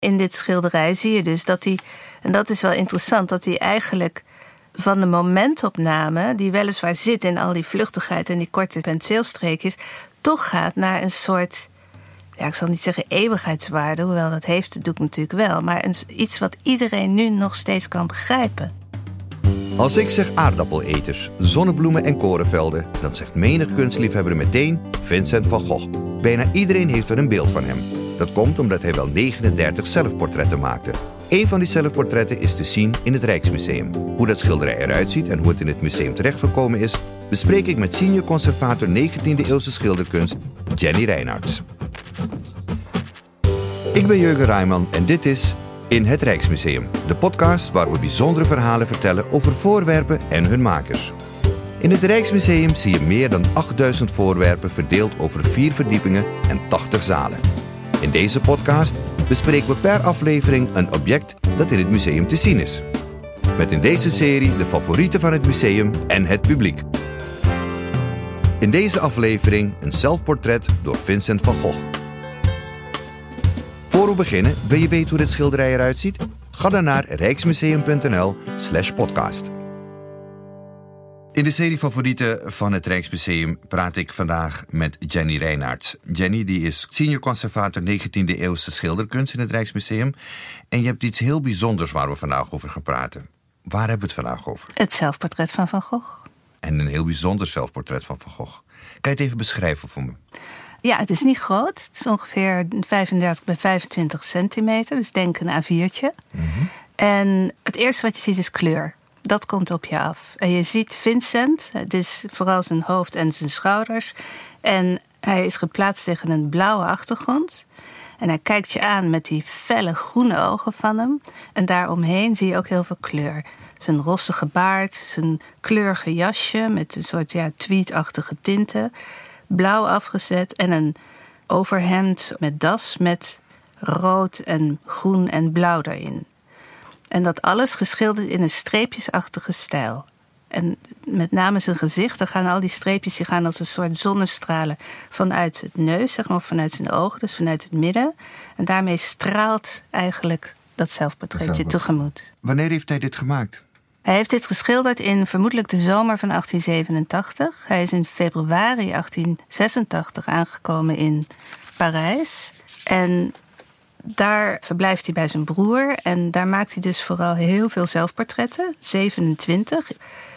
In dit schilderij zie je dus dat hij, en dat is wel interessant, dat hij eigenlijk van de momentopname, die weliswaar zit in al die vluchtigheid en die korte penseelstreekjes, toch gaat naar een soort, ja, ik zal niet zeggen eeuwigheidswaarde, hoewel dat heeft het doek natuurlijk wel, maar iets wat iedereen nu nog steeds kan begrijpen. Als ik zeg aardappeleters, zonnebloemen en korenvelden, dan zegt menig kunstliefhebber meteen Vincent van Gogh. Bijna iedereen heeft er een beeld van hem. Dat komt omdat hij wel 39 zelfportretten maakte. Een van die zelfportretten is te zien in het Rijksmuseum. Hoe dat schilderij eruit ziet en hoe het in het museum terechtgekomen is, bespreek ik met senior conservator 19e-eeuwse schilderkunst Jenny Reinhards. Ik ben Jurgen Rijman en dit is In het Rijksmuseum, de podcast waar we bijzondere verhalen vertellen over voorwerpen en hun makers. In het Rijksmuseum zie je meer dan 8000 voorwerpen verdeeld over 4 verdiepingen en 80 zalen. In deze podcast bespreken we per aflevering een object dat in het museum te zien is. Met in deze serie de favorieten van het museum en het publiek. In deze aflevering een zelfportret door Vincent van Gogh. Voor we beginnen, wil je weten hoe dit schilderij eruit ziet? Ga dan naar rijksmuseum.nl/podcast. In de serie favorieten van het Rijksmuseum praat ik vandaag met Jenny Reinhards. Jenny die is senior conservator 19e-eeuwse schilderkunst in het Rijksmuseum. En je hebt iets heel bijzonders waar we vandaag over gaan praten. Waar hebben we het vandaag over? Het zelfportret van Van Gogh. En een heel bijzonder zelfportret van Van Gogh. Kan je het even beschrijven voor me? Ja, het is niet groot. Het is ongeveer 35 bij 25 centimeter. Dus denk een A4'tje. Mm-hmm. En het eerste wat je ziet is kleur. Dat komt op je af. En je ziet Vincent, het is vooral zijn hoofd en zijn schouders. En hij is geplaatst tegen een blauwe achtergrond. En hij kijkt je aan met die felle groene ogen van hem. En daaromheen zie je ook heel veel kleur. Zijn rossige baard, zijn kleurige jasje met een soort tweedachtige tinten. Blauw afgezet en een overhemd met das met rood en groen en blauw erin. En dat alles geschilderd in een streepjesachtige stijl. En met name zijn gezicht, daar gaan al die streepjes die gaan als een soort zonnestralen vanuit het neus, zeg maar, vanuit zijn ogen, dus vanuit het midden. En daarmee straalt eigenlijk dat zelfportretje tegemoet. Wanneer heeft hij dit gemaakt? Hij heeft dit geschilderd in vermoedelijk de zomer van 1887. Hij is in februari 1886 aangekomen in Parijs. En daar verblijft hij bij zijn broer. En daar maakt hij dus vooral heel veel zelfportretten, 27.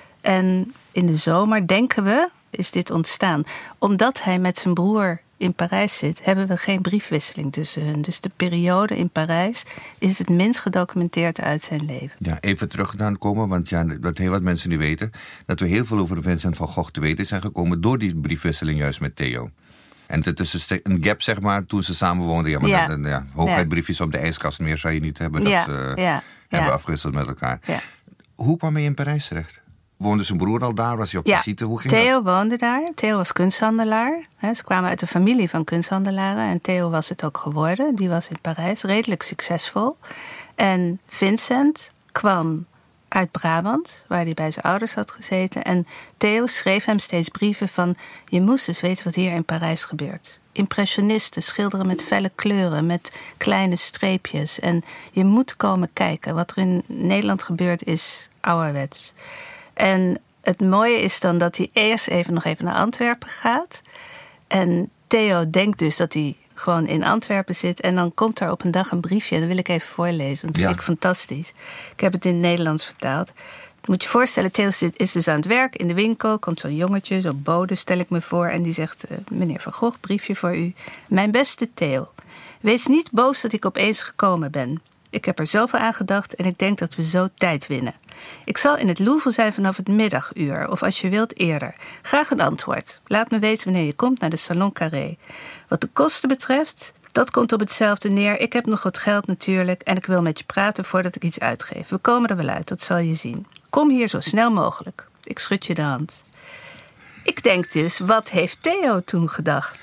En in de zomer, denken we, is dit ontstaan. Omdat hij met zijn broer in Parijs zit, hebben we geen briefwisseling tussen hen. Dus de periode in Parijs is het minst gedocumenteerd uit zijn leven. Ja, even terug gaan komen, want dat heel wat mensen nu weten, dat we heel veel over Vincent van Gogh te weten zijn gekomen door die briefwisseling juist met Theo. En het is een gap, zeg maar, toen ze samen woonden. Ja, maar hooguitbriefjes op de ijskast, meer zou je niet hebben. Dat hebben afgewisseld met elkaar. Ja. Hoe kwam hij in Parijs terecht? Woonde zijn broer al daar? Was hij op visite? Hoe ging Theo dat? woonde daar. Theo was kunsthandelaar. Ze kwamen uit een familie van kunsthandelaren. En Theo was het ook geworden. Die was in Parijs redelijk succesvol. En Vincent kwam uit Brabant, waar hij bij zijn ouders had gezeten. En Theo schreef hem steeds brieven van: je moest eens weten wat hier in Parijs gebeurt. Impressionisten schilderen met felle kleuren, met kleine streepjes. En je moet komen kijken. Wat er in Nederland gebeurt is ouderwets. En het mooie is dan dat hij eerst nog even naar Antwerpen gaat. En Theo denkt dus dat hij gewoon in Antwerpen zit. En dan komt er op een dag een briefje. En dat wil ik even voorlezen, want dat vind ik fantastisch. Ik heb het in het Nederlands vertaald. Moet je voorstellen, Theo is dus aan het werk in de winkel. Komt zo'n jongetje, zo'n bode stel ik me voor. En die zegt: meneer Van Gogh, briefje voor u. Mijn beste Theo, wees niet boos dat ik opeens gekomen ben. Ik heb er zoveel aan gedacht en ik denk dat we zo tijd winnen. Ik zal in het Louvre zijn vanaf het middaguur, of als je wilt eerder. Graag een antwoord. Laat me weten wanneer je komt naar de Salon Carré. Wat de kosten betreft, dat komt op hetzelfde neer. Ik heb nog wat geld natuurlijk en ik wil met je praten voordat ik iets uitgeef. We komen er wel uit, dat zal je zien. Kom hier zo snel mogelijk. Ik schud je de hand. Ik denk dus, wat heeft Theo toen gedacht?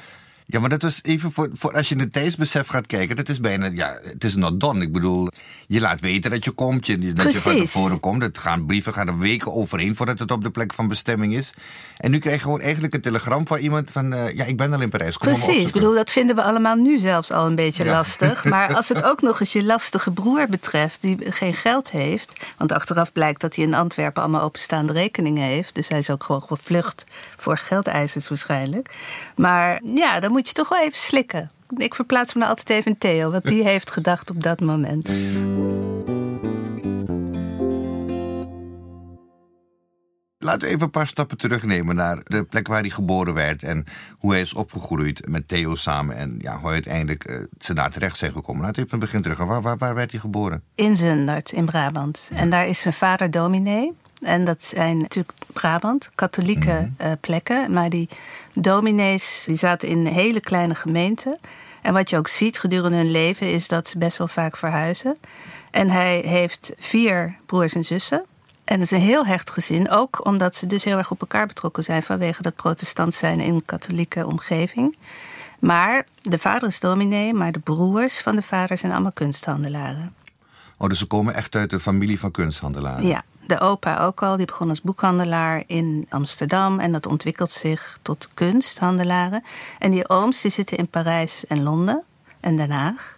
Ja, maar dat was even voor als je in het tijdsbesef gaat kijken. Dat is bijna, het is not done. Ik bedoel, je laat weten dat je komt. Dat je van tevoren komt. Brieven gaan er weken overheen voordat het op de plek van bestemming is. En nu krijg je gewoon eigenlijk een telegram van iemand van... ik ben al in Parijs. Kom precies, ik bedoel, dat vinden we allemaal nu zelfs al een beetje lastig. Maar als het ook nog eens je lastige broer betreft... die geen geld heeft... want achteraf blijkt dat hij in Antwerpen allemaal openstaande rekeningen heeft. Dus hij is ook gewoon gevlucht voor geldeisers waarschijnlijk. Maar ja, dan moet je toch wel even slikken. Ik verplaats me nou altijd even in Theo, wat die heeft gedacht op dat moment. Laten we even een paar stappen terugnemen naar de plek waar hij geboren werd... en hoe hij is opgegroeid met Theo samen... en hoe uiteindelijk ze daar terecht zijn gekomen. Laten we even het begin terug. Waar werd hij geboren? In Zundert, in Brabant. Ja. En daar is zijn vader dominee. En dat zijn natuurlijk Brabant, katholieke plekken. Maar die dominees die zaten in hele kleine gemeenten. En wat je ook ziet gedurende hun leven... is dat ze best wel vaak verhuizen. En hij heeft 4 broers en zussen... En het is een heel hecht gezin, ook omdat ze dus heel erg op elkaar betrokken zijn... vanwege dat protestant zijn in een katholieke omgeving. Maar de vader is dominee, maar de broers van de vader zijn allemaal kunsthandelaren. Oh, dus ze komen echt uit de familie van kunsthandelaren? Ja, de opa ook al, die begon als boekhandelaar in Amsterdam... en dat ontwikkelt zich tot kunsthandelaren. En die ooms die zitten in Parijs en Londen en Den Haag...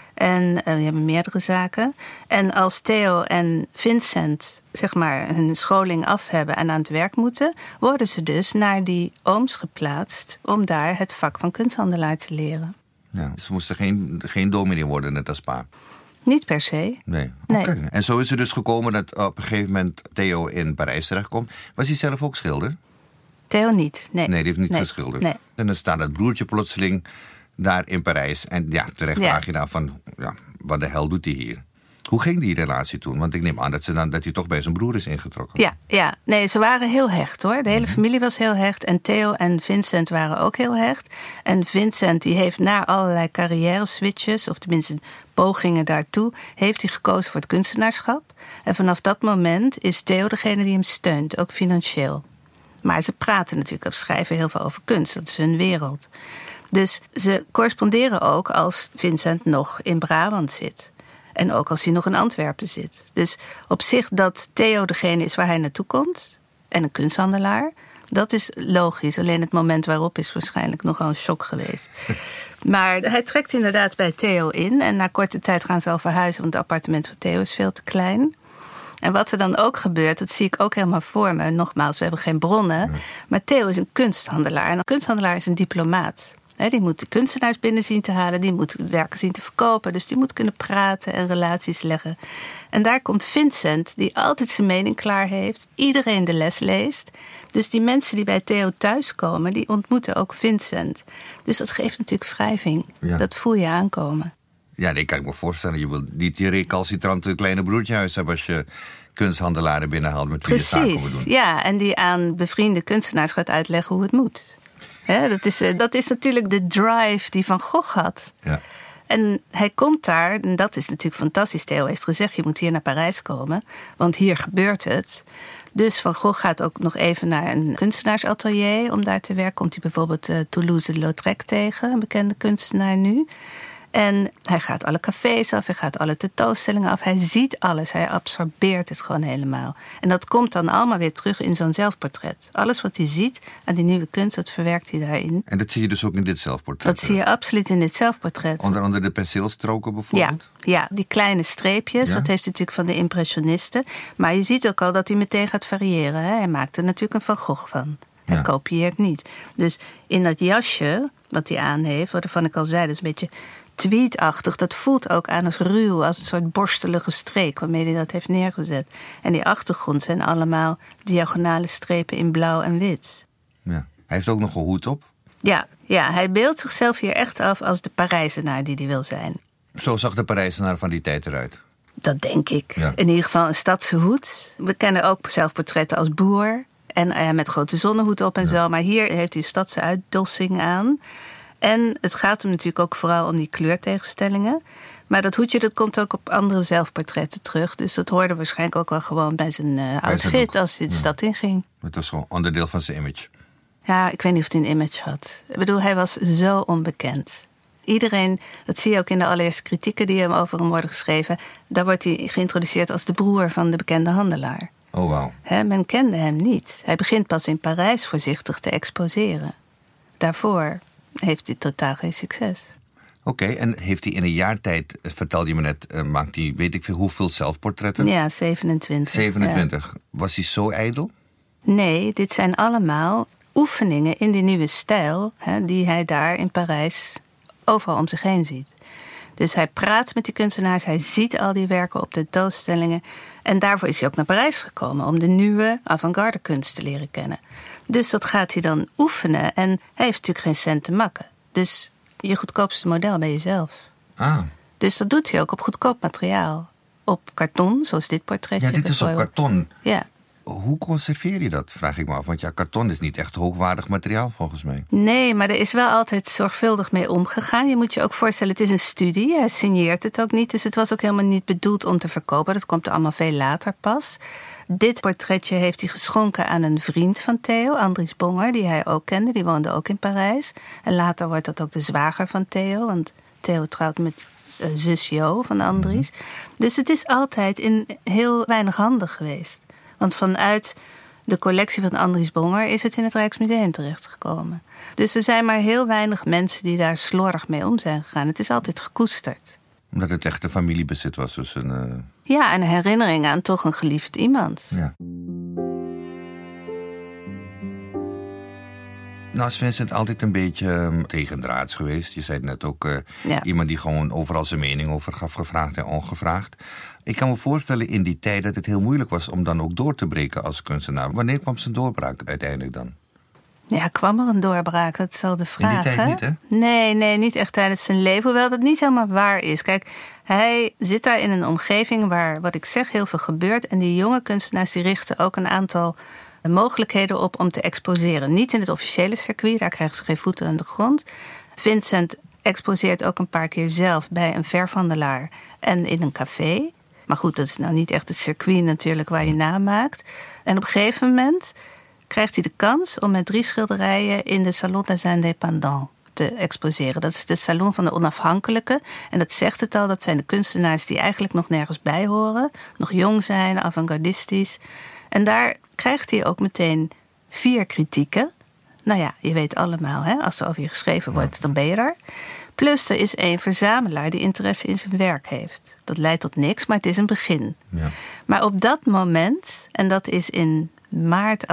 En die hebben meerdere zaken. En als Theo en Vincent zeg maar hun scholing af hebben en aan het werk moeten... worden ze dus naar die ooms geplaatst om daar het vak van kunsthandelaar te leren. Ja, ze moesten geen dominee worden, net als pa? Niet per se. Nee. Okay. En zo is het dus gekomen dat op een gegeven moment Theo in Parijs terechtkomt. Was hij zelf ook schilder? Theo niet, nee. Nee, die heeft niet geschilderd. Nee. En dan staat dat broertje plotseling... daar in Parijs. En terecht vraag je dan van... wat de hel doet hij hier? Hoe ging die relatie toen? Want ik neem aan dat hij toch bij zijn broer is ingetrokken. Ja. Nee, ze waren heel hecht hoor. De hele familie was heel hecht. En Theo en Vincent waren ook heel hecht. En Vincent die heeft na allerlei carrière-switches... of tenminste pogingen daartoe... heeft hij gekozen voor het kunstenaarschap. En vanaf dat moment is Theo degene die hem steunt. Ook financieel. Maar ze praten natuurlijk of schrijven heel veel over kunst. Dat is hun wereld. Dus ze corresponderen ook als Vincent nog in Brabant zit. En ook als hij nog in Antwerpen zit. Dus op zich dat Theo degene is waar hij naartoe komt... en een kunsthandelaar, dat is logisch. Alleen het moment waarop is waarschijnlijk nogal een shock geweest. Maar hij trekt inderdaad bij Theo in... en na korte tijd gaan ze al verhuizen... want het appartement van Theo is veel te klein... En wat er dan ook gebeurt, dat zie ik ook helemaal voor me. Nogmaals, we hebben geen bronnen. Maar Theo is een kunsthandelaar. En een kunsthandelaar is een diplomaat. Die moet de kunstenaars binnen zien te halen. Die moet werken zien te verkopen. Dus die moet kunnen praten en relaties leggen. En daar komt Vincent, die altijd zijn mening klaar heeft. Iedereen de les leest. Dus die mensen die bij Theo thuiskomen, die ontmoeten ook Vincent. Dus dat geeft natuurlijk wrijving. Ja. Dat voel je aankomen. Ja, dat kan ik me voorstellen. Je wil niet die recalcitrante kleine broertje huis hebben... als je kunsthandelaren binnenhaalt met wie je zaken moet doen. Ja, en die aan bevriende kunstenaars gaat uitleggen hoe het moet. Dat is natuurlijk de drive die Van Gogh had. Ja. En hij komt daar, en dat is natuurlijk fantastisch. Theo heeft gezegd, je moet hier naar Parijs komen, want hier gebeurt het. Dus Van Gogh gaat ook nog even naar een kunstenaarsatelier om daar te werken. Komt hij bijvoorbeeld Toulouse-Lautrec tegen, een bekende kunstenaar nu. En hij gaat alle cafés af, hij gaat alle tentoonstellingen af. Hij ziet alles, hij absorbeert het gewoon helemaal. En dat komt dan allemaal weer terug in zo'n zelfportret. Alles wat hij ziet aan die nieuwe kunst, dat verwerkt hij daarin. En dat zie je dus ook in dit zelfportret? Dat zie je absoluut in dit zelfportret. Onder andere de penseelstroken bijvoorbeeld? Ja, die kleine streepjes, dat heeft hij natuurlijk van de impressionisten. Maar je ziet ook al dat hij meteen gaat variëren. Hij maakt er natuurlijk een Van Gogh van. Hij kopieert niet. Dus in dat jasje wat hij aan heeft, waarvan ik al zei, dat is een beetje tweetachtig. Dat voelt ook aan als ruw, als een soort borstelige streek waarmee hij dat heeft neergezet. En die achtergrond zijn allemaal diagonale strepen in blauw en wit. Ja. Hij heeft ook nog een hoed op. Ja, hij beeldt zichzelf hier echt af als de Parijzenaar die hij wil zijn. Zo zag de Parijzenaar van die tijd eruit? Dat denk ik. Ja. In ieder geval een stadse hoed. We kennen ook zelfportretten als boer. En met grote zonnehoed op en zo. Maar hier heeft hij een stadse uitdossing aan. En het gaat hem natuurlijk ook vooral om die kleurtegenstellingen. Maar dat hoedje dat komt ook op andere zelfportretten terug. Dus dat hoorde waarschijnlijk ook wel gewoon bij zijn outfit als hij de stad inging. Het was gewoon onderdeel van zijn image. Ja, ik weet niet of hij een image had. Ik bedoel, hij was zo onbekend. Iedereen, dat zie je ook in de allereerste kritieken die over hem worden geschreven. Daar wordt hij geïntroduceerd als de broer van de bekende handelaar. Oh, wauw. Men kende hem niet. Hij begint pas in Parijs voorzichtig te exposeren. Daarvoor heeft hij totaal geen succes. Oké, en heeft hij in een jaar tijd, vertelde je me net, maakt hij weet ik veel hoeveel zelfportretten? Ja, 27. 27. Ja. Was hij zo ijdel? Nee, dit zijn allemaal oefeningen in die nieuwe stijl, die hij daar in Parijs overal om zich heen ziet. Dus hij praat met die kunstenaars, hij ziet al die werken op tentoonstellingen. En daarvoor is hij ook naar Parijs gekomen, om de nieuwe avant-garde kunst te leren kennen. Dus dat gaat hij dan oefenen. En hij heeft natuurlijk geen cent te makken. Dus je goedkoopste model ben jezelf. Ah. Dus dat doet hij ook op goedkoop materiaal. Op karton, zoals dit portretje. Ja, dit is op karton. Ja. Hoe conserveer je dat, vraag ik me af. Want ja, karton is niet echt hoogwaardig materiaal volgens mij. Nee, maar er is wel altijd zorgvuldig mee omgegaan. Je moet je ook voorstellen, het is een studie. Hij signeert het ook niet. Dus het was ook helemaal niet bedoeld om te verkopen. Dat komt er allemaal veel later pas. Dit portretje heeft hij geschonken aan een vriend van Theo, Andries Bonger, die hij ook kende. Die woonde ook in Parijs. En later wordt dat ook de zwager van Theo. Want Theo trouwt met zus Jo van Andries. Dus het is altijd in heel weinig handen geweest. Want vanuit de collectie van Andries Bonger is het in het Rijksmuseum terechtgekomen. Dus er zijn maar heel weinig mensen die daar slordig mee om zijn gegaan. Het is altijd gekoesterd. Omdat het echt een familiebezit was. Dus een, Ja, en een herinnering aan toch een geliefd iemand. Ja. Nou is Vincent altijd een beetje tegendraads geweest. Je zei het net ook, iemand die gewoon overal zijn mening over gaf, gevraagd en ongevraagd. Ik kan me voorstellen in die tijd dat het heel moeilijk was om dan ook door te breken als kunstenaar. Wanneer kwam zijn doorbraak uiteindelijk dan? Ja, kwam er een doorbraak? Dat is al de vraag. In die tijd niet, hè? Nee, niet echt tijdens zijn leven. Hoewel dat niet helemaal waar is. Kijk, hij zit daar in een omgeving waar, wat ik zeg, heel veel gebeurt. En die jonge kunstenaars die richten ook een aantal mogelijkheden op om te exposeren. Niet in het officiële circuit, daar krijgen ze geen voeten aan de grond. Vincent exposeert ook een paar keer zelf bij een verfhandelaar en in een café. Maar goed, dat is nou niet echt het circuit natuurlijk waar je namaakt. En op een gegeven moment krijgt hij de kans om met 3 schilderijen in de Salon des Indépendants te exposeren. Dat is de salon van de onafhankelijken. En dat zegt het al, dat zijn de kunstenaars die eigenlijk nog nergens bij horen. Nog jong zijn, avant-gardistisch. En daar krijgt hij ook meteen 4 kritieken. Nou ja, je weet allemaal, hè? Als er over je geschreven wordt, dan ben je er. Plus er is een verzamelaar die interesse in zijn werk heeft. Dat leidt tot niks, maar het is een begin. Ja. Maar op dat moment, en dat is in maart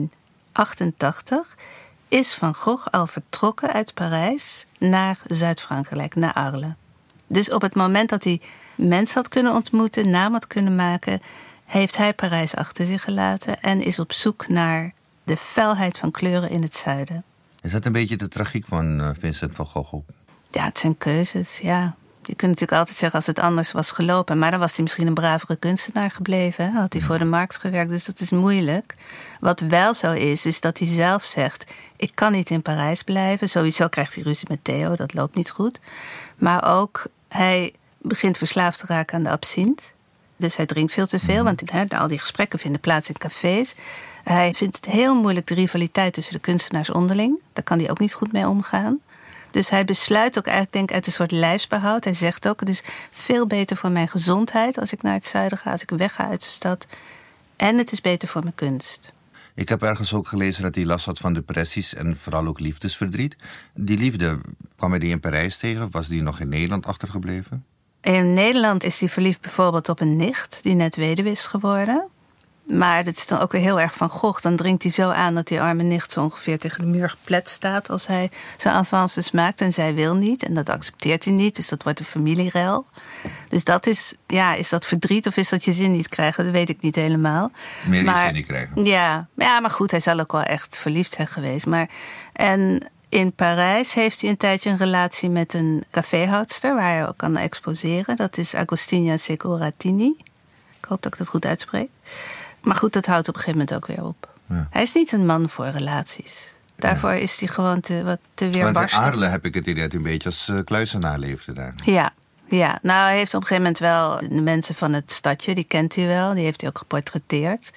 1888... is Van Gogh al vertrokken uit Parijs naar Zuid-Frankrijk, naar Arles. Dus op het moment dat hij mensen had kunnen ontmoeten, naam had kunnen maken, heeft hij Parijs achter zich gelaten en is op zoek naar de felheid van kleuren in het zuiden. Is dat een beetje de tragiek van Vincent van Gogh ook? Ja, het zijn keuzes, ja. Je kunt natuurlijk altijd zeggen als het anders was gelopen, maar dan was hij misschien een bravere kunstenaar gebleven. Hè? Had hij voor de markt gewerkt, dus dat is moeilijk. Wat wel zo is dat hij zelf zegt, ik kan niet in Parijs blijven. Sowieso krijgt hij ruzie met Theo, dat loopt niet goed. Maar ook, hij begint verslaafd te raken aan de absinthe. Dus hij drinkt veel te veel, want al die gesprekken vinden plaats in cafés. Hij vindt het heel moeilijk, de rivaliteit tussen de kunstenaars onderling. Daar kan hij ook niet goed mee omgaan. Dus hij besluit ook eigenlijk, denk ik, uit een soort lijfsbehoud. Hij zegt ook, het is veel beter voor mijn gezondheid als ik naar het zuiden ga, als ik wegga uit de stad. En het is beter voor mijn kunst. Ik heb ergens ook gelezen dat hij last had van depressies en vooral ook liefdesverdriet. Die liefde, kwam hij die in Parijs tegen? Was die nog in Nederland achtergebleven? In Nederland is hij verliefd bijvoorbeeld op een nicht die net weduwe is geworden. Maar dat is dan ook weer heel erg Van Gogh. Dan dringt hij zo aan dat die arme nicht zo ongeveer tegen de muur geplet staat als hij zijn avances maakt. En zij wil niet. En dat accepteert hij niet. Dus dat wordt een familierel. Dus dat is dat verdriet of is dat je zin niet krijgen? Dat weet ik niet helemaal. Meer je zin niet krijgen. Ja, maar goed, hij zal ook wel echt verliefd zijn geweest. En in Parijs heeft hij een tijdje een relatie met een caféhoudster waar hij ook kan exposeren. Dat is Agostina Secoratini. Ik hoop dat ik dat goed uitspreek. Maar goed, dat houdt op een gegeven moment ook weer op. Ja. Hij is niet een man voor relaties. Daarvoor is hij gewoon wat te weerbarstig. Want in Arles heb ik het idee dat hij een beetje als kluizenaar leefde daar. Ja, nou hij heeft op een gegeven moment wel de mensen van het stadje, die kent hij wel. Die heeft hij ook geportretteerd.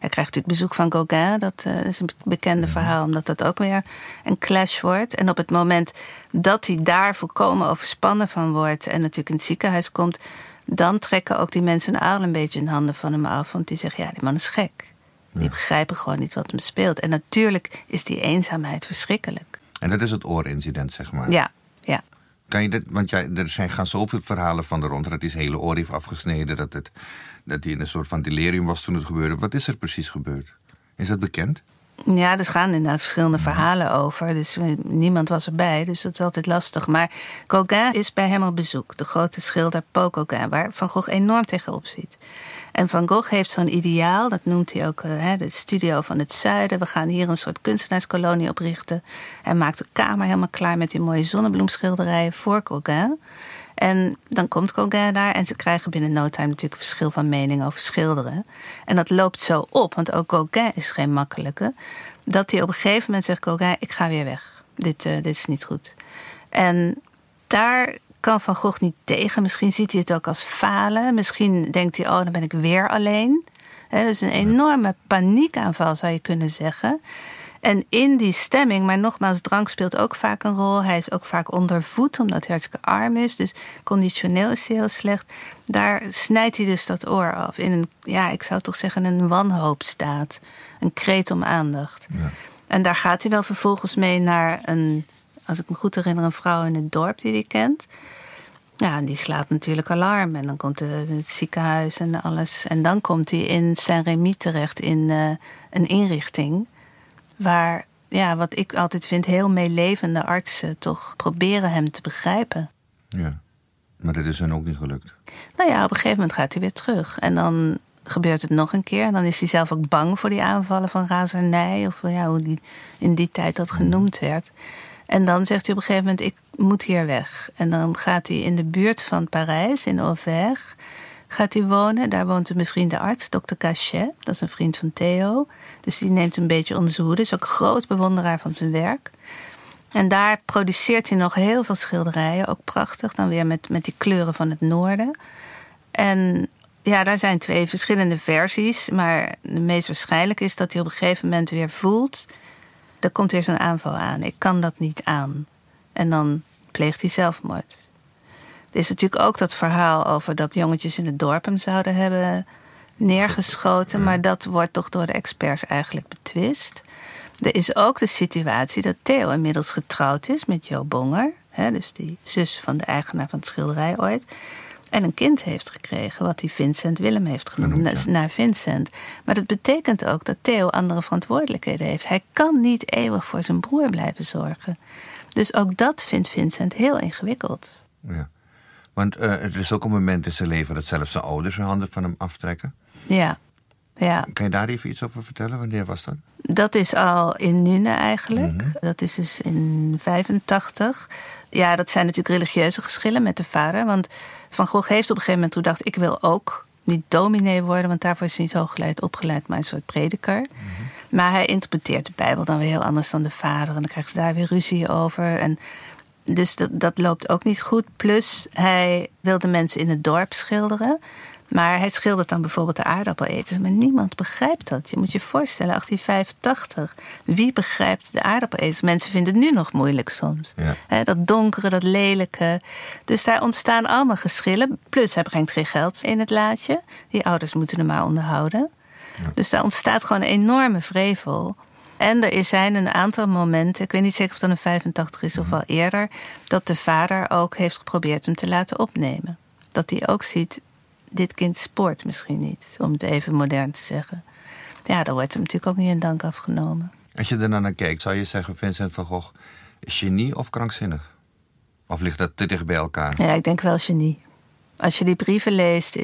Hij krijgt natuurlijk bezoek van Gauguin. Dat is een bekende verhaal, omdat dat ook weer een clash wordt. En op het moment dat hij daar volkomen overspannen van wordt en natuurlijk in het ziekenhuis komt, dan trekken ook die mensen al een beetje hun handen van hem af. Want die zeggen, ja, die man is gek. Die begrijpen gewoon niet wat hem speelt. En natuurlijk is die eenzaamheid verschrikkelijk. En dat is het oorincident, zeg maar. Ja. Kan je dit, want gaan zoveel verhalen van de rond dat hij zijn hele oor heeft afgesneden, dat hij in een soort van delirium was toen het gebeurde. Wat is er precies gebeurd? Is dat bekend? Ja, er gaan inderdaad verschillende verhalen over. Dus niemand was erbij, dus dat is altijd lastig. Maar Gauguin is bij hem op bezoek. De grote schilder Paul Gauguin, waar Van Gogh enorm tegenop ziet. En Van Gogh heeft zo'n ideaal, dat noemt hij ook de studio van het zuiden. We gaan hier een soort kunstenaarskolonie oprichten. Hij maakt de kamer helemaal klaar met die mooie zonnebloemschilderijen voor Gauguin. En dan komt Gauguin daar en ze krijgen binnen no time natuurlijk een verschil van mening over schilderen. En dat loopt zo op, want ook Gauguin is geen makkelijke, dat hij op een gegeven moment zegt, Gauguin, ik ga weer weg. Dit is niet goed. En daar kan Van Gogh niet tegen. Misschien ziet hij het ook als falen. Misschien denkt hij, dan ben ik weer alleen. Dus een enorme paniekaanval zou je kunnen zeggen. En in die stemming, maar nogmaals, drank speelt ook vaak een rol. Hij is ook vaak ondervoed, omdat hij hartstikke arm is. Dus conditioneel is hij heel slecht. Daar snijdt hij dus dat oor af. In een, ik zou toch zeggen, een wanhoopstaat. Een kreet om aandacht. Ja. En daar gaat hij dan vervolgens mee naar een, als ik me goed herinner, een vrouw in het dorp die hij kent. Ja, en die slaat natuurlijk alarm. En dan komt het ziekenhuis en alles. En dan komt hij in Saint-Rémy terecht in een inrichting waar, wat ik altijd vind, heel meelevende artsen toch proberen hem te begrijpen. Ja, maar dat is hen ook niet gelukt. Nou ja, op een gegeven moment gaat hij weer terug. En dan gebeurt het nog een keer. En dan is hij zelf ook bang voor die aanvallen van razernij. Of hoe die in die tijd dat genoemd werd. En dan zegt hij op een gegeven moment, ik moet hier weg. En dan gaat hij in de buurt van Parijs, in Auvers, gaat hij wonen. Daar woont een bevriende arts, dokter Cachet. Dat is een vriend van Theo. Dus die neemt een beetje onder zijn hoede. Is ook een groot bewonderaar van zijn werk. En daar produceert hij nog heel veel schilderijen. Ook prachtig, dan weer met die kleuren van het noorden. En daar zijn 2 verschillende versies. Maar de meest waarschijnlijke is dat hij op een gegeven moment weer voelt, er komt weer zo'n aanval aan. Ik kan dat niet aan. En dan pleegt hij zelfmoord. Er is natuurlijk ook dat verhaal over dat jongetjes in het dorp hem zouden hebben neergeschoten. Maar dat wordt toch door de experts eigenlijk betwist. Er is ook de situatie dat Theo inmiddels getrouwd is met Jo Bonger. Dus die zus van de eigenaar van het schilderij ooit. En een kind heeft gekregen, wat hij Vincent Willem heeft genoemd, naar Vincent. Maar dat betekent ook dat Theo andere verantwoordelijkheden heeft. Hij kan niet eeuwig voor zijn broer blijven zorgen. Dus ook dat vindt Vincent heel ingewikkeld. Ja, want er is ook een moment in zijn leven dat zelfs zijn ouders hun handen van hem aftrekken. Ja. Kan je daar even iets over vertellen? Wanneer was dat? Dat is al in Nune eigenlijk. Mm-hmm. Dat is dus in 85. Ja, dat zijn natuurlijk religieuze geschillen met de vader. Want Van Gogh heeft op een gegeven moment gedacht, ik wil ook niet dominee worden, want daarvoor is hij niet hooggeleid opgeleid, maar een soort prediker. Mm-hmm. Maar hij interpreteert de Bijbel dan weer heel anders dan de vader. En dan krijgen ze daar weer ruzie over. En dus dat loopt ook niet goed. Plus, hij wilde mensen in het dorp schilderen. Maar hij schildert dan bijvoorbeeld de aardappeleters. Maar niemand begrijpt dat. Je moet je voorstellen, 1885. Wie begrijpt de aardappeleters? Mensen vinden het nu nog moeilijk soms. Ja. Dat donkere, dat lelijke. Dus daar ontstaan allemaal geschillen. Plus, hij brengt geen geld in het laadje. Die ouders moeten hem maar onderhouden. Ja. Dus daar ontstaat gewoon een enorme vrevel. En er zijn een aantal momenten, ik weet niet zeker of dat een 85 is of wel eerder, dat de vader ook heeft geprobeerd hem te laten opnemen. Dat hij ook ziet, dit kind spoort misschien niet, om het even modern te zeggen. Ja, daar wordt hem natuurlijk ook niet in dank afgenomen. Als je er naar kijkt, zou je zeggen, Vincent van Gogh, genie of krankzinnig? Of ligt dat te dicht bij elkaar? Ja, ik denk wel genie. Als je die brieven leest,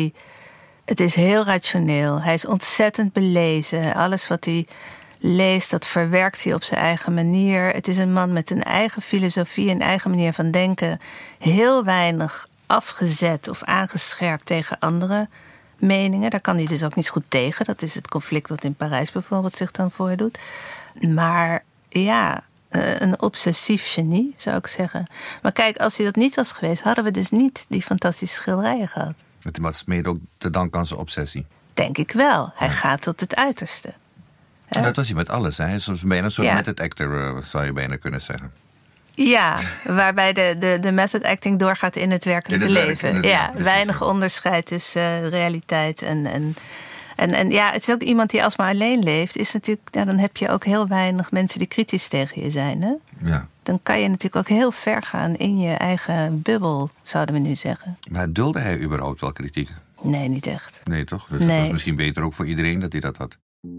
het is heel rationeel. Hij is ontzettend belezen. Alles wat hij leest, dat verwerkt hij op zijn eigen manier. Het is een man met een eigen filosofie, een eigen manier van denken. Heel weinig afgezet of aangescherpt tegen andere meningen. Daar kan hij dus ook niet goed tegen. Dat is het conflict wat in Parijs bijvoorbeeld zich dan voordoet. Maar ja, een obsessief genie, zou ik zeggen. Maar kijk, als hij dat niet was geweest, hadden we dus niet die fantastische schilderijen gehad. Het was mede ook te danken aan zijn obsessie. Denk ik wel. Hij gaat tot het uiterste. En dat was hij met alles. Hè? Hij is bijna een soort method actor, zou je bijna kunnen zeggen. Ja, waarbij de method acting doorgaat in het werkelijke leven. Weinig onderscheid tussen realiteit en ja, het is ook iemand die als maar alleen leeft. Is natuurlijk, dan heb je ook heel weinig mensen die kritisch tegen je zijn. Hè? Ja. Dan kan je natuurlijk ook heel ver gaan in je eigen bubbel, zouden we nu zeggen. Maar dulde hij überhaupt wel kritiek? Nee, niet echt. Nee, toch? Dus het was misschien beter ook voor iedereen dat hij dat had.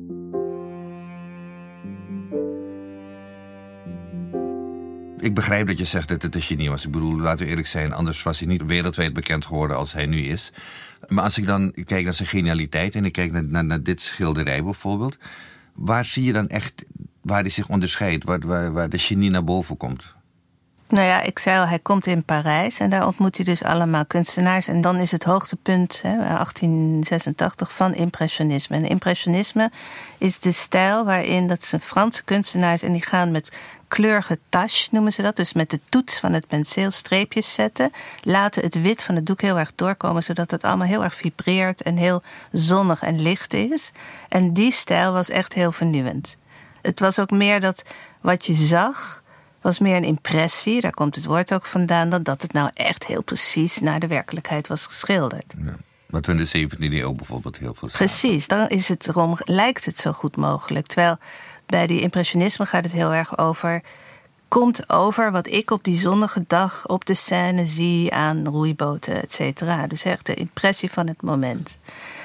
Ik begrijp dat je zegt dat het een genie was. Ik bedoel, laten we eerlijk zijn, anders was hij niet wereldwijd bekend geworden als hij nu is. Maar als ik dan kijk naar zijn genialiteit en ik kijk naar dit schilderij bijvoorbeeld, waar zie je dan echt waar hij zich onderscheidt, waar de genie naar boven komt? Nou ja, ik zei al, hij komt in Parijs en daar ontmoet hij dus allemaal kunstenaars. En dan is het hoogtepunt, 1886, van impressionisme. En impressionisme is de stijl waarin, dat zijn Franse kunstenaars, en die gaan met kleurige tache, noemen ze dat. Dus met de toets van het penseel streepjes zetten. Laten het wit van het doek heel erg doorkomen, zodat het allemaal heel erg vibreert en heel zonnig en licht is. En die stijl was echt heel vernieuwend. Het was ook meer dat wat je zag was meer een impressie, daar komt het woord ook vandaan, dan dat het nou echt heel precies naar de werkelijkheid was geschilderd. Ja. Wat we in de 17e eeuw bijvoorbeeld heel veel zagen. Precies, dan is het erom, lijkt het zo goed mogelijk. Terwijl bij die impressionisme gaat het heel erg over, komt over wat ik op die zonnige dag op de Seine zie aan roeiboten, et cetera. Dus echt de impressie van het moment.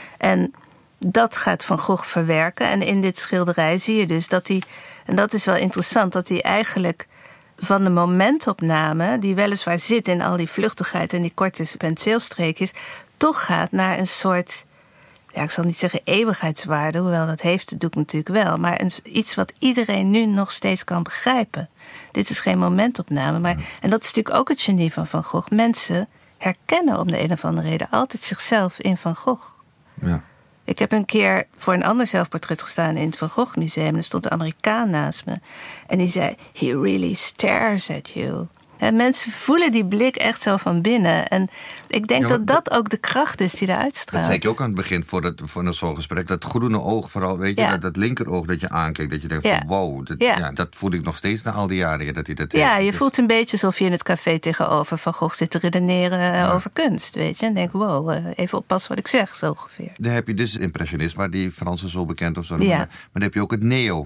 En dat gaat Van Gogh verwerken. En in dit schilderij zie je dus dat hij, en dat is wel interessant, dat hij eigenlijk van de momentopname, die weliswaar zit in al die vluchtigheid en die korte penseelstreekjes, toch gaat naar een soort, ja, ik zal niet zeggen eeuwigheidswaarde, hoewel dat heeft het doek natuurlijk wel, maar iets wat iedereen nu nog steeds kan begrijpen. Dit is geen momentopname, maar, en dat is natuurlijk ook het genie van Van Gogh. Mensen herkennen om de een of andere reden altijd zichzelf in Van Gogh. Ja. Ik heb een keer voor een ander zelfportret gestaan in het Van Gogh Museum. En er stond een Amerikaan naast me. En die zei, he really stares at you. En mensen voelen die blik echt zo van binnen. En ik denk dat ook de kracht is die eruit straalt. Dat zei ik ook aan het begin voor zo'n gesprek. Dat groene oog vooral, weet je, dat linkeroog dat je aankijkt. Dat je denkt van wow, dat voel ik nog steeds na al die jaren. Dat hij dat je voelt een beetje alsof je in het café tegenover Van Gogh zit te redeneren over kunst. Weet je? En denk, wow, even oppassen wat ik zeg, zo ongeveer. Dan heb je dus impressionisme, waar die Fransen zo bekend of zo noemen. Maar dan heb je ook het neo.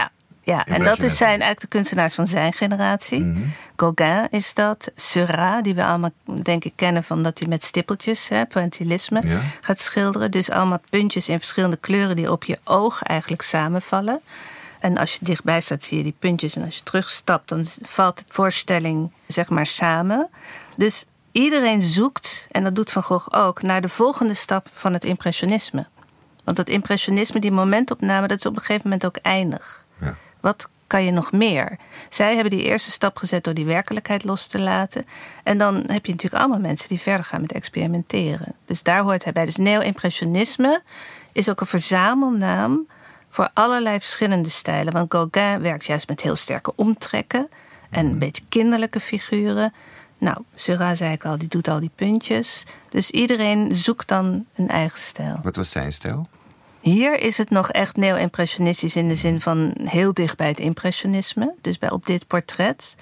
Ja, en dat zijn eigenlijk de kunstenaars van zijn generatie. Mm-hmm. Gauguin is dat. Seurat, die we allemaal denk ik kennen van dat hij met stippeltjes, pointillisme, gaat schilderen. Dus allemaal puntjes in verschillende kleuren die op je oog eigenlijk samenvallen. En als je dichtbij staat zie je die puntjes. En als je terugstapt dan valt de voorstelling zeg maar samen. Dus iedereen zoekt, en dat doet Van Gogh ook, naar de volgende stap van het impressionisme. Want dat impressionisme, die momentopname, dat is op een gegeven moment ook eindig. Ja. Wat kan je nog meer? Zij hebben die eerste stap gezet door die werkelijkheid los te laten. En dan heb je natuurlijk allemaal mensen die verder gaan met experimenteren. Dus daar hoort hij bij. Dus neo-impressionisme is ook een verzamelnaam voor allerlei verschillende stijlen. Want Gauguin werkt juist met heel sterke omtrekken en een beetje kinderlijke figuren. Nou, Seurat zei ik al, die doet al die puntjes. Dus iedereen zoekt dan een eigen stijl. Wat was zijn stijl? Hier is het nog echt neo-impressionistisch in de zin van heel dicht bij het impressionisme. Dus op dit portret,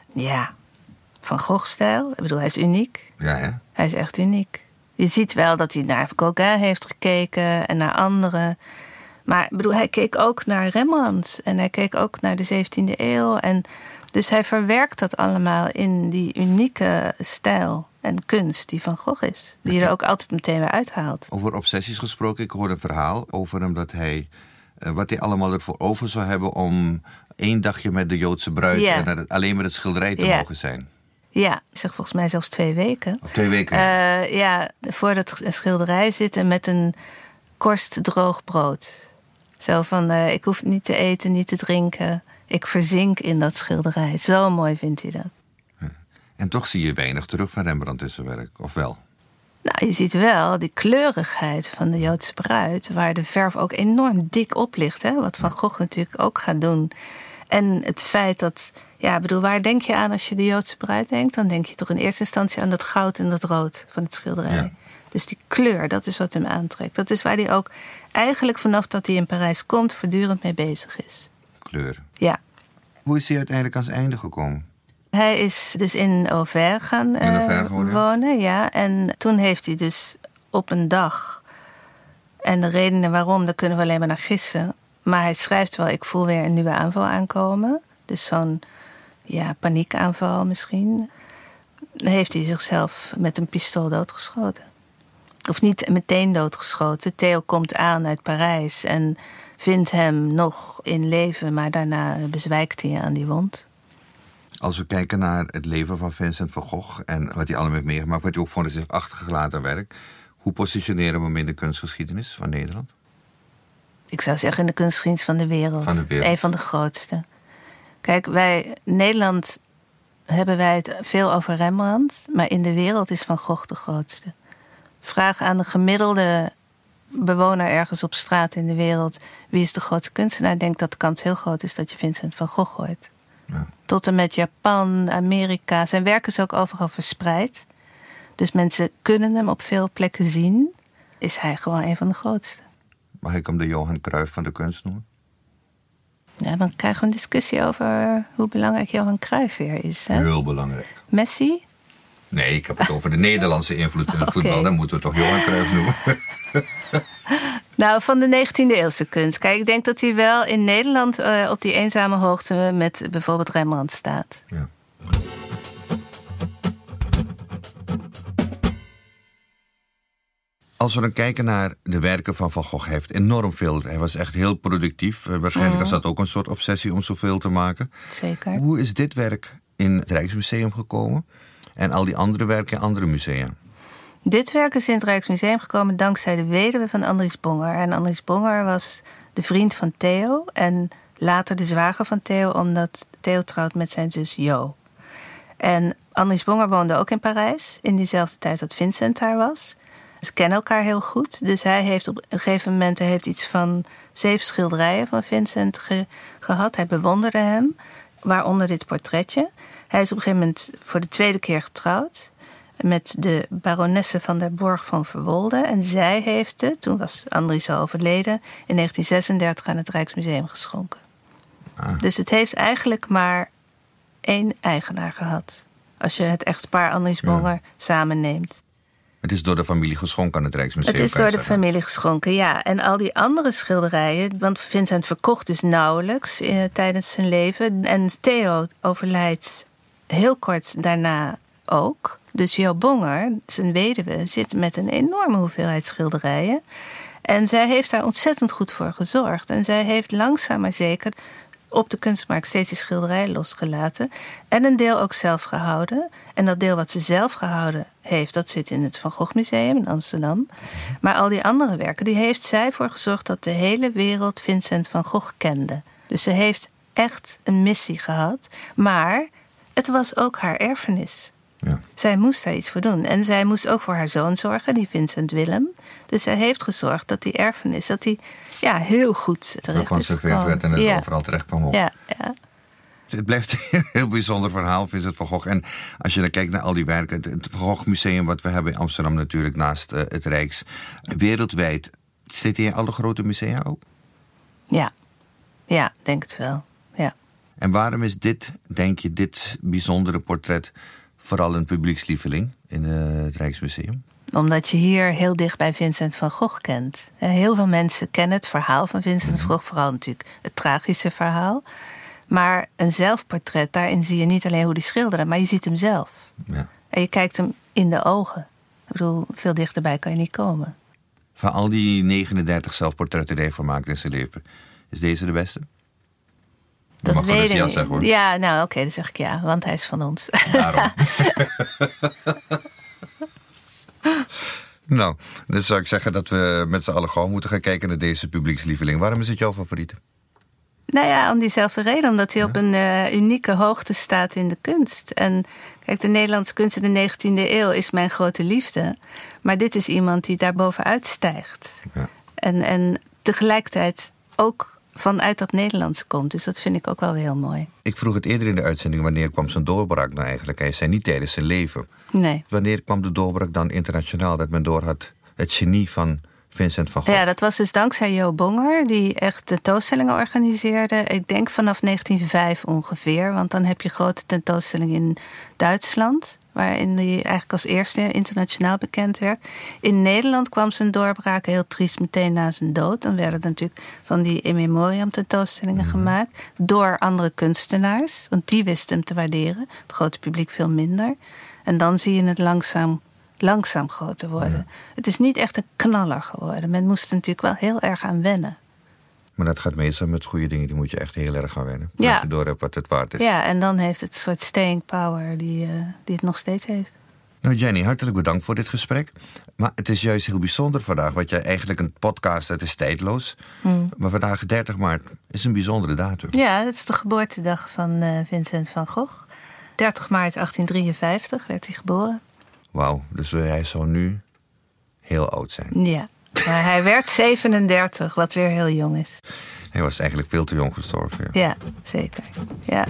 Van Gogh-stijl. Ik bedoel, hij is uniek. Ja. Hij is echt uniek. Je ziet wel dat hij naar Gauguin heeft gekeken en naar anderen. Maar ik bedoel, hij keek ook naar Rembrandt en hij keek ook naar de 17e eeuw. En dus hij verwerkt dat allemaal in die unieke stijl en kunst die Van Gogh is. Die je er ook altijd meteen weer uithaalt. Over obsessies gesproken, ik hoorde een verhaal over hem dat hij, wat hij allemaal ervoor over zou hebben om 1 dagje met de Joodse bruid en alleen met het schilderij te mogen zijn. Ja, ik zeg volgens mij zelfs 2 weken. Of 2 weken? Voor dat schilderij zitten met een korst droog brood. Zo van, ik hoef niet te eten, niet te drinken. Ik verzink in dat schilderij. Zo mooi vindt hij dat. En toch zie je weinig terug van Rembrandt in zijn werk, of wel? Nou, je ziet wel die kleurigheid van de Joodse bruid, waar de verf ook enorm dik op ligt. Hè? Wat Van Gogh natuurlijk ook gaat doen. En het feit dat, waar denk je aan als je de Joodse bruid denkt? Dan denk je toch in eerste instantie aan dat goud en dat rood van het schilderij. Ja. Dus die kleur, dat is wat hem aantrekt. Dat is waar hij ook eigenlijk vanaf dat hij in Parijs komt voortdurend mee bezig is. Kleur. Ja. Hoe is hij uiteindelijk aan zijn einde gekomen? Hij is dus in Auvers gaan wonen. Ja. En toen heeft hij dus op een dag... En de redenen waarom, daar kunnen we alleen maar naar gissen. Maar hij schrijft wel, ik voel weer een nieuwe aanval aankomen. Dus zo'n paniekaanval misschien. Dan heeft hij zichzelf met een pistool doodgeschoten. Of niet meteen doodgeschoten. Theo komt aan uit Parijs en vindt hem nog in leven, maar daarna bezwijkt hij aan die wond. Als we kijken naar het leven van Vincent van Gogh en wat hij allemaal heeft meegemaakt, wat hij ook voor zich achtergelaten werk, hoe positioneren we hem in de kunstgeschiedenis van Nederland? Ik zou zeggen in de kunstgeschiedenis van de wereld. Een van de grootste. Kijk, Nederland hebben wij het veel over Rembrandt, maar in de wereld is Van Gogh de grootste. Vraag aan de gemiddelde bewoner ergens op straat in de wereld, wie is de grootste kunstenaar? Ik denk dat de kans heel groot is dat je Vincent van Gogh hoort. Ja. Tot en met Japan, Amerika. Zijn werk is ook overal verspreid. Dus mensen kunnen hem op veel plekken zien. Is hij gewoon een van de grootste. Mag ik hem de Johan Cruijff van de kunst noemen? Ja, dan krijgen we een discussie over hoe belangrijk Johan Cruijff weer is. Hè? Heel belangrijk. Messi? Nee, ik heb het over de Nederlandse invloed in het voetbal. Dan moeten we toch Johan Cruijff noemen. Nou, van de 19e eeuwse kunst. Kijk, ik denk dat hij wel in Nederland op die eenzame hoogte met bijvoorbeeld Rembrandt staat. Ja. Als we dan kijken naar de werken van Van Gogh, hij heeft enorm veel. Hij was echt heel productief. Waarschijnlijk was dat ook een soort obsessie om zoveel te maken. Zeker. Hoe is dit werk in het Rijksmuseum gekomen? En al die andere werken in andere musea? Dit werk is in het Rijksmuseum gekomen dankzij de weduwe van Andries Bonger. En Andries Bonger was de vriend van Theo en later de zwager van Theo, omdat Theo trouwt met zijn zus Jo. En Andries Bonger woonde ook in Parijs in diezelfde tijd dat Vincent daar was. Ze kennen elkaar heel goed. Dus hij heeft op een gegeven moment iets van 7 schilderijen van Vincent gehad. Hij bewonderde hem, waaronder dit portretje. Hij is op een gegeven moment voor de 2e keer getrouwd met de baronesse van der Borg van Verwolde. En zij heeft het, toen was Andries al overleden, in 1936 aan het Rijksmuseum geschonken. Ah. Dus het heeft eigenlijk maar 1 eigenaar gehad. Als je het echtpaar Andries Bonger samenneemt. Het is door de familie geschonken aan het Rijksmuseum. Het is door de familie geschonken, ja. En al die andere schilderijen, want Vincent verkocht dus nauwelijks tijdens zijn leven. En Theo overlijdt heel kort daarna ook. Dus Jo Bonger, zijn weduwe, zit met een enorme hoeveelheid schilderijen. En zij heeft daar ontzettend goed voor gezorgd. En zij heeft langzaam maar zeker op de kunstmarkt steeds die schilderijen losgelaten. En een deel ook zelf gehouden. En dat deel wat ze zelf gehouden heeft, dat zit in het Van Gogh Museum in Amsterdam. Maar al die andere werken, die heeft zij voor gezorgd dat de hele wereld Vincent van Gogh kende. Dus ze heeft echt een missie gehad. Maar het was ook haar erfenis. Ja. Zij moest daar iets voor doen. En zij moest ook voor haar zoon zorgen, die Vincent Willem. Dus zij heeft gezorgd dat die erfenis, dat die heel goed terecht is gekomen. Werd en het overal terecht kwam op. Ja. Het blijft een heel bijzonder verhaal, Vincent van Gogh. En als je dan kijkt naar al die werken, het Van Gogh Museum wat we hebben in Amsterdam natuurlijk naast het Rijks. Wereldwijd, zit hij in alle grote musea ook? Ja, denk het wel. Ja. En waarom is dit bijzondere portret vooral een publiekslieveling in het Rijksmuseum? Omdat je hier heel dicht bij Vincent van Gogh kent. Heel veel mensen kennen het verhaal van Vincent van Gogh. Vooral natuurlijk het tragische verhaal. Maar een zelfportret, daarin zie je niet alleen hoe die schilderde, maar je ziet hem zelf. Ja. En je kijkt hem in de ogen. Ik bedoel, veel dichterbij kan je niet komen. Van al die 39 zelfportretten die hij gemaakt in zijn leven, is deze de beste? Dat mag weet ik niet. Zeggen, hoor. Ja, nou oké, dan zeg ik ja, want hij is van ons. Daarom. Nou, dan zou ik zeggen dat we met z'n allen gewoon moeten gaan kijken naar deze publiekslieveling. Waarom is het jouw favoriete? Nou ja, om diezelfde reden. Omdat hij op een unieke hoogte staat in de kunst. En kijk, de Nederlandse kunst in de 19e eeuw is mijn grote liefde. Maar dit is iemand die daar bovenuit stijgt. Ja. En tegelijkertijd ook vanuit dat Nederlands komt. Dus dat vind ik ook wel heel mooi. Ik vroeg het eerder in de uitzending, wanneer kwam zijn doorbraak nou eigenlijk? Hij zei niet tijdens zijn leven. Nee. Wanneer kwam de doorbraak dan internationaal, dat men doorhad het genie van Vincent van Gogh? Ja, dat was dus dankzij Jo Bonger, die echt tentoonstellingen organiseerde. Ik denk vanaf 1905 ongeveer, want dan heb je grote tentoonstellingen in Duitsland, waarin hij eigenlijk als eerste internationaal bekend werd. In Nederland kwam zijn doorbraak heel triest meteen na zijn dood. Dan werden er natuurlijk van die in memoriam tentoonstellingen gemaakt door andere kunstenaars, want die wisten hem te waarderen. Het grote publiek veel minder. En dan zie je het langzaam groter worden. Ja. Het is niet echt een knaller geworden. Men moest er natuurlijk wel heel erg aan wennen. Maar dat gaat meestal met goede dingen. Die moet je echt heel erg gaan wennen. Dat je door hebt wat het waard is. Ja, en dan heeft het een soort staying power die het nog steeds heeft. Nou Jenny, hartelijk bedankt voor dit gesprek. Maar het is juist heel bijzonder vandaag. Want jij eigenlijk een podcast, het is tijdloos. Maar vandaag 30 maart is een bijzondere datum. Ja, dat is de geboortedag van Vincent van Gogh. 30 maart 1853 werd hij geboren. Wauw, dus hij zou nu heel oud zijn. Ja, maar hij werd 37, wat weer heel jong is. Hij was eigenlijk veel te jong gestorven. Ja, zeker. Ja.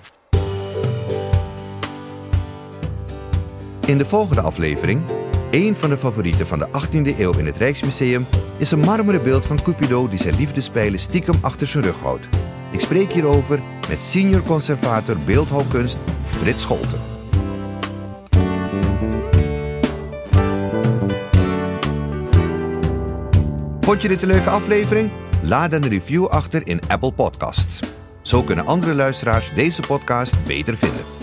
In de volgende aflevering, één van de favorieten van de 18e eeuw in het Rijksmuseum, is een marmeren beeld van Cupido die zijn liefdespijlen stiekem achter zijn rug houdt. Ik spreek hierover met senior conservator beeldhouwkunst Frits Scholten. Vond je dit een leuke aflevering? Laat dan een review achter in Apple Podcasts. Zo kunnen andere luisteraars deze podcast beter vinden.